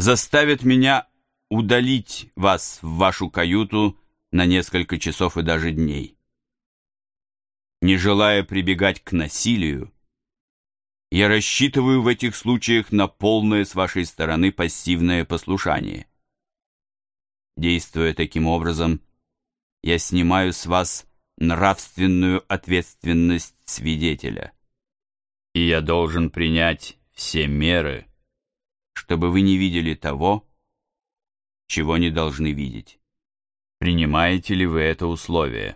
заставят меня удалить вас в вашу каюту на несколько часов и даже дней. Не желая прибегать к насилию, я рассчитываю в этих случаях на полное с вашей стороны пассивное послушание. Действуя таким образом, я снимаю с вас нравственную ответственность свидетеля, и я должен принять все меры, чтобы вы не видели того, чего не должны видеть. Принимаете ли вы это условие?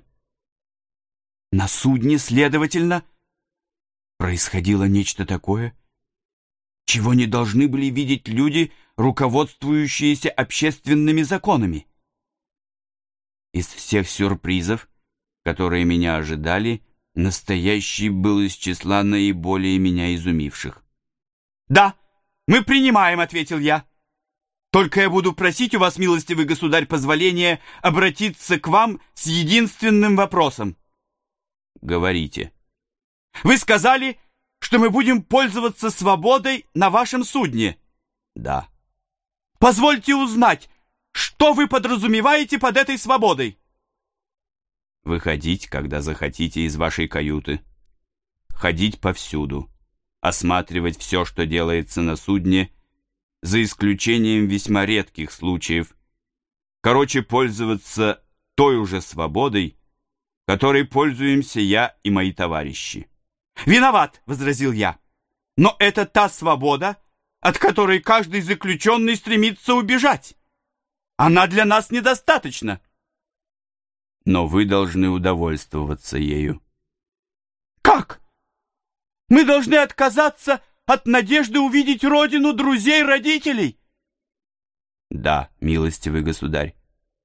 На судне, следовательно, происходило нечто такое, чего не должны были видеть люди, руководствующиеся общественными законами. Из всех сюрпризов, которые меня ожидали, настоящий был из числа наиболее меня изумивших. «Да, мы принимаем», — ответил я. «Только я буду просить у вас, милостивый государь, позволения обратиться к вам с единственным вопросом». «Говорите». «Вы сказали, что мы будем пользоваться свободой на вашем судне?» «Да». «Позвольте узнать, что вы подразумеваете под этой свободой?» «Выходить, когда захотите, из вашей каюты, ходить повсюду, осматривать все, что делается на судне, за исключением весьма редких случаев, короче, пользоваться той уже свободой, которой пользуемся я и мои товарищи». «Виноват», — возразил я, «но это та свобода, от которой каждый заключенный стремится убежать. Она для нас недостаточна». «Но вы должны удовольствоваться ею». «Как? Мы должны отказаться от надежды увидеть родину, друзей, родителей?» «Да, милостивый государь.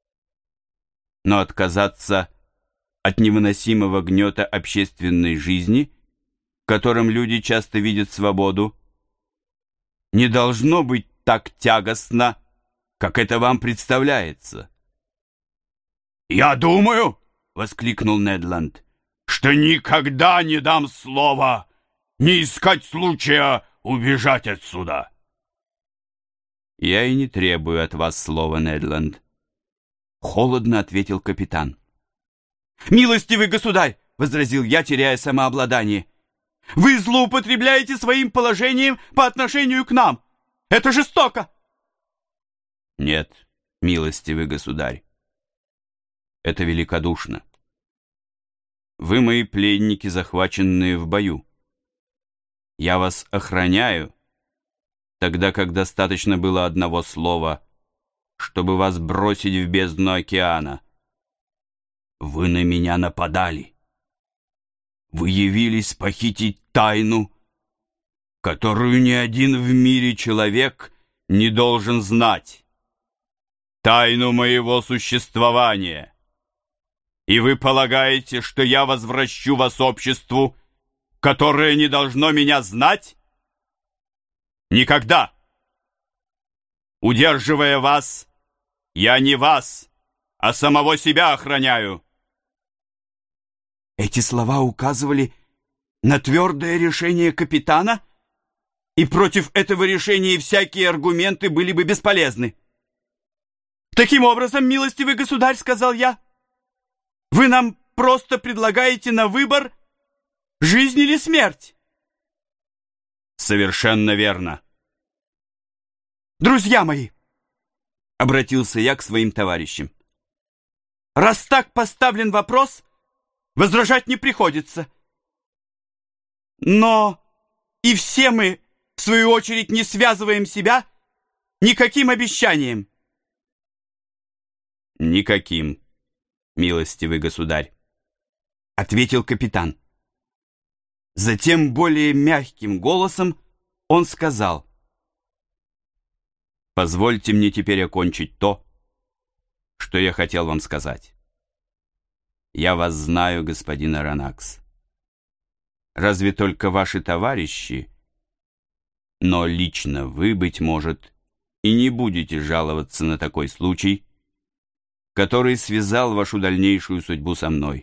Но отказаться от невыносимого гнета общественной жизни, в котором люди часто видят свободу, не должно быть так тягостно, как это вам представляется». «Я думаю, — воскликнул Недленд, — что никогда не дам слова не искать случая убежать отсюда». «Я и не требую от вас слова, Недленд», — холодно ответил капитан. «Милостивый государь, — возразил я, теряя самообладание, — вы злоупотребляете своим положением по отношению к нам. Это жестоко». «Нет, милостивый государь, это великодушно. Вы мои пленники, захваченные в бою. Я вас охраняю, тогда как достаточно было одного слова, чтобы вас бросить в бездну океана. Вы на меня нападали. Вы явились похитить тайну, которую ни один в мире человек не должен знать. Тайну моего существования. И вы полагаете, что я возвращу вас обществу, которое не должно меня знать? Никогда! Удерживая вас, я не вас, а самого себя охраняю». Эти слова указывали на твердое решение капитана, и против этого решения всякие аргументы были бы бесполезны. «Таким образом, милостивый государь, — сказал я, — вы нам просто предлагаете на выбор жизнь или смерть». «Совершенно верно». «Друзья мои, — обратился я к своим товарищам, — раз так поставлен вопрос, возражать не приходится. Но и все мы, в свою очередь, не связываем себя никаким обещанием». «Никаким, милостивый государь», — ответил капитан. Затем более мягким голосом он сказал: «Позвольте мне теперь окончить то, что я хотел вам сказать. Я вас знаю, господин Аронакс. Разве только ваши товарищи, но лично вы, быть может, и не будете жаловаться на такой случай, который связал вашу дальнейшую судьбу со мной.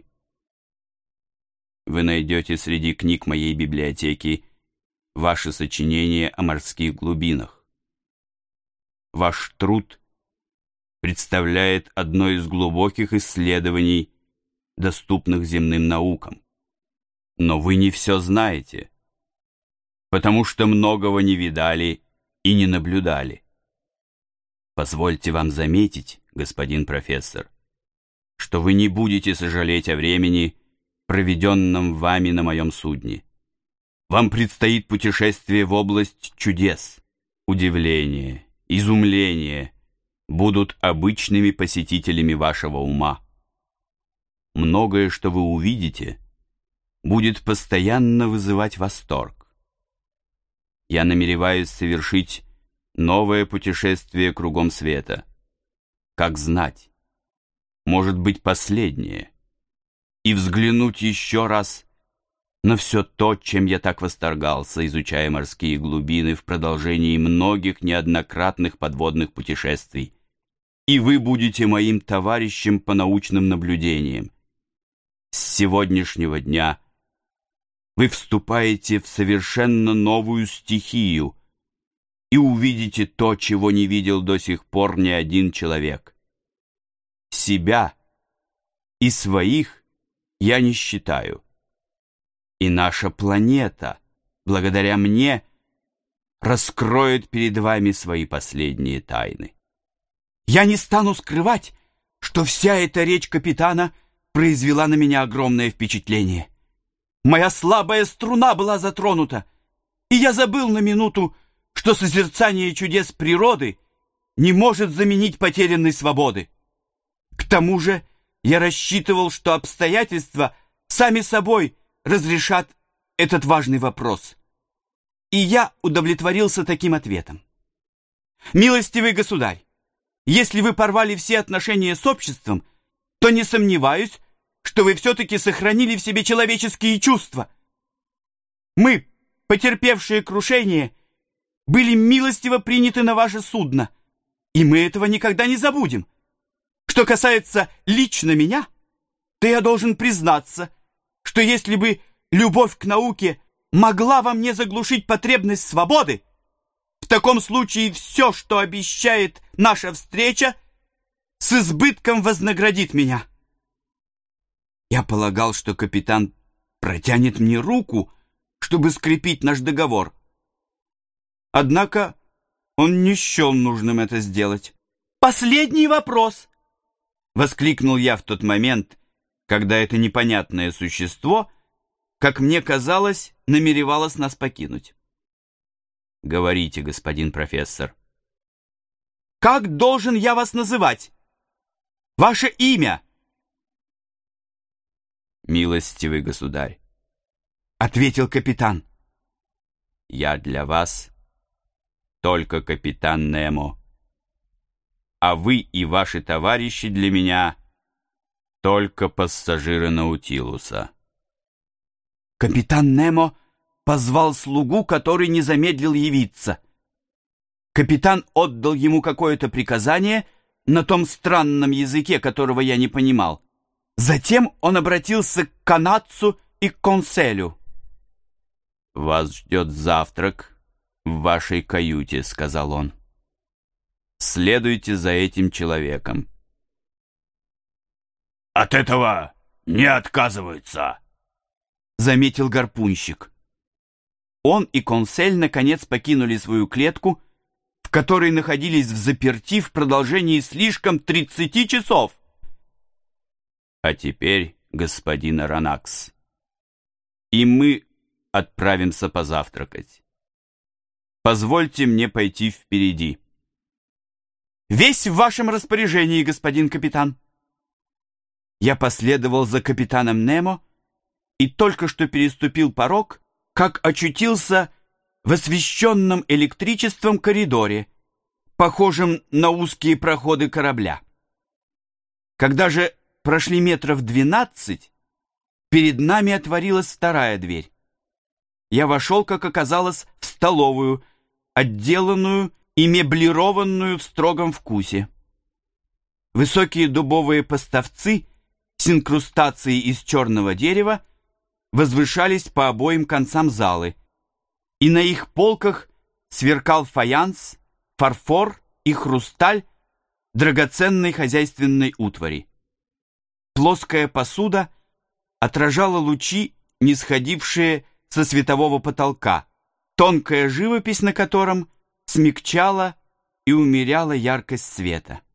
Вы найдете среди книг моей библиотеки ваши сочинения о морских глубинах. ваш труд представляет одно из глубоких исследований, доступных земным наукам. Но вы не все знаете, потому что многого не видали и не наблюдали. Позвольте вам заметить, господин профессор, что вы не будете сожалеть о времени, проведенном вами на моем судне. Вам предстоит путешествие в область чудес. Удивление, изумление будут обычными посетителями вашего ума. Многое, что вы увидите, будет постоянно вызывать восторг. Я намереваюсь совершить новое путешествие кругом света. Как знать, может быть, последнее, и взглянуть еще раз на все то, чем я так восторгался, изучая морские глубины в продолжении многих неоднократных подводных путешествий. И вы будете моим товарищем по научным наблюдениям. С сегодняшнего дня вы вступаете в совершенно новую стихию и увидите то, чего не видел до сих пор ни один человек. Себя и своих я не считаю. И наша планета, благодаря мне, раскроет перед вами свои последние тайны. Я не стану скрывать, что вся эта речь капитана произвела на меня огромное впечатление. Моя слабая струна была затронута, и я забыл на минуту, что созерцание чудес природы не может заменить потерянной свободы. К тому же я рассчитывал, что обстоятельства сами собой разрешат этот важный вопрос. И я удовлетворился таким ответом. Милостивый государь, если вы порвали все отношения с обществом, то не сомневаюсь, что вы все-таки сохранили в себе человеческие чувства. Мы, потерпевшие крушение, были милостиво приняты на ваше судно, и мы этого никогда не забудем. Что касается лично меня, то я должен признаться, что если бы любовь к науке могла во мне заглушить потребность свободы, в таком случае все, что обещает наша встреча, с избытком вознаградит меня. Я полагал, что капитан протянет мне руку, чтобы скрепить наш договор. Однако он не счел нужным это сделать. «Последний вопрос!» — воскликнул я в тот момент, когда это непонятное существо, как мне казалось, намеревалось нас покинуть. «Говорите, господин профессор». «Как должен я вас называть? Ваше имя?» «Милостивый государь», — ответил капитан, — «я для вас только капитан Немо, а вы и ваши товарищи для меня только пассажиры Наутилуса». Капитан Немо позвал слугу, который не замедлил явиться. Капитан отдал ему какое-то приказание на том странном языке, которого я не понимал. Затем он обратился к канадцу и к конселю. «Вас ждет завтрак в вашей каюте», — сказал он. «Следуйте за этим человеком». «От этого не отказываются», — заметил гарпунщик. Он и консель наконец покинули свою клетку, в которой находились взаперти в продолжении слишком 30 часов. «А теперь, господин Аронакс, и мы отправимся позавтракать. Позвольте мне пойти впереди». «Весь в вашем распоряжении, господин капитан». Я последовал за капитаном Немо и только что переступил порог, как очутился в освещенном электричеством коридоре, похожем на узкие проходы корабля. Когда же прошли метров 12, перед нами отворилась вторая дверь. Я вошел, как оказалось, в столовую, отделанную и меблированную в строгом вкусе. Высокие дубовые поставцы с инкрустацией из черного дерева возвышались по обоим концам залы, и на их полках сверкал фаянс, фарфор и хрусталь драгоценной хозяйственной утвари. Плоская посуда отражала лучи, нисходившие со светового потолка, тонкая живопись на котором смягчала и умеряла яркость света.